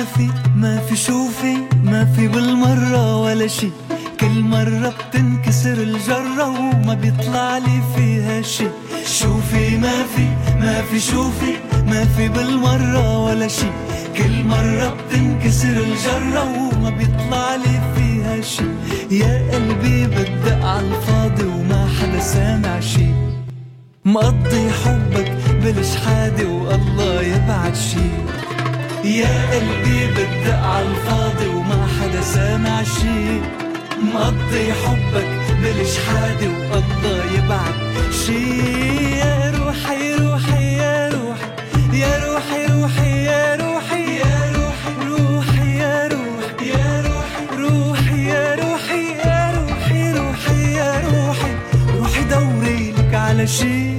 ما في شوفي ما في بالمرة ولا شي، كل مرة بتنكسر الجرة وما بيطلع لي فيها شي. شوفي ما في شوفي ما في بالمرة ولا شي، كل مرة بتنكسر الجرة وما بيطلع لي فيها شي. يا قلبي بدق عالفاضي وما حدا سامع شي، مقضي حبك بالشحادة والله يبعد شي. يا قلبي بدق عالفاضي وما حدا سامع شي، مقضي حبك بالشحادة والله يبعد شي. يا روحي روحي يا روحي يا روحي روحي يا روحي يا روحي روحي يا روحي يا روحي روحي يا روحي يا روحي روحي يا روحي روحي دوري لك على شي.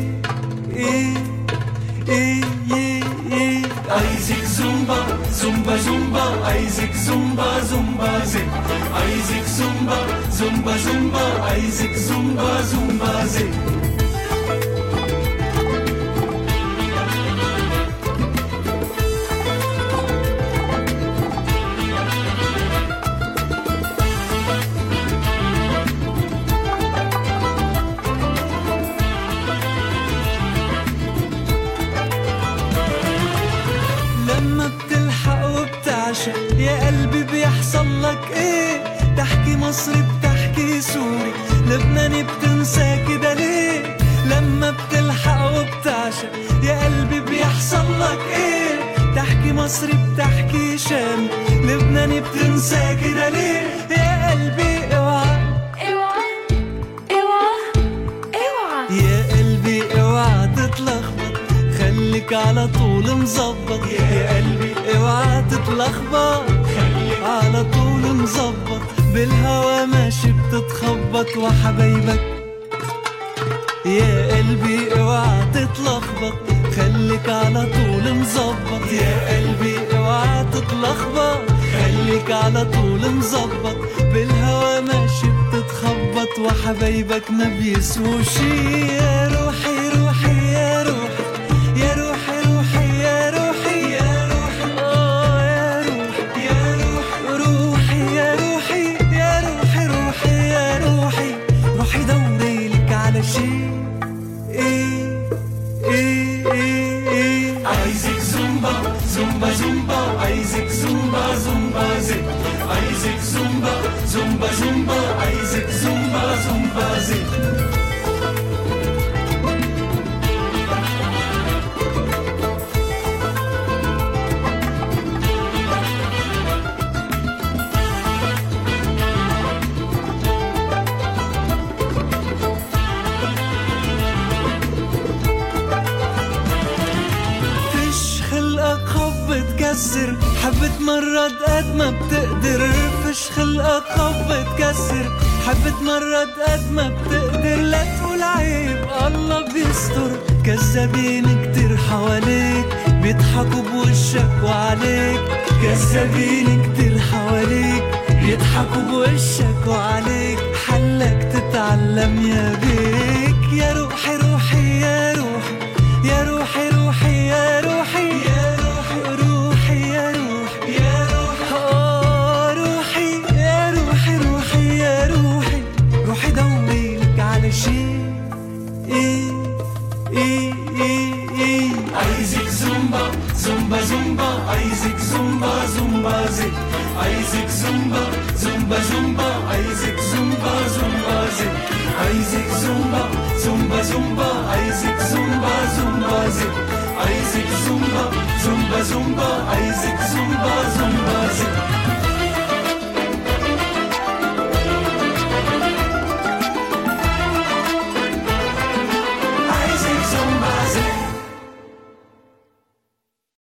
عايزك زومبا زومبا زومبا، عايزك زومبا زومبا زي، عايزك زومبا زومبا زومبا، عايزك زومبا زومبا زي. يا قلبي بيحصل لك ايه؟ تحكي مصري بتحكي سوري لبناني بتنسى كده ليه؟ لما بتلحق وبتعشق يا قلبي بيحصل لك ايه؟ تحكي مصري بتحكي شامي لبناني بتنسى كده ليه؟ يا قلبي اوعى اوعى اوعى اوعى، يا قلبي اوعى تتلخبط خليك على طول مظبط. يا قلبي اوعى تتلخبط خليك على طول مظبط، بالهوا ماشي بتتخبط وحبايبك. يا قلبي اوعى تتلخبط خليك على طول مظبط. يا قلبي اوعى تتلخبط خليك على طول مظبط، بالهوا ماشي بتتخبط وحبايبك ما بيسووا شي. يا روحي روحي يا روحي يا روحي روحي يا روحي يا روحي يا روحي يا روحي روحي يا روحي يا روحي روحي يا روحي روحي دوري لك على شي. عايزك زومبا زومبا زومبا، عايزك زومبا زومبا زي، عايزك زومبا زومبا زومبا، عايزك زومبا زومبا زي. حبت مرات قد ما بتقدر، فش خلقك خف بتكسر. حبت مرات قد ما بتقدر، لا تقول عيب الله بيستر. كذابين كتير حواليك بيضحكوا بوشك وعليك، كذابين كتير حواليك بيضحكوا بوشك وعليك. حلك تتعلم يا بيك. يا روحي روحي يا روحي يا روحي روحي يا روحي يا روحي روحي يا روحي يا روحي روحي يا روحي روحي يا روحي روحي دوري لك على شي. عايزك زومبا زومبا زومبا، عايزك زومبا زومبا زي، عايزك زومبا زومبا زومبا، عايزك زومبا زومبا زي، عايزك زومبا زومبا زومبا.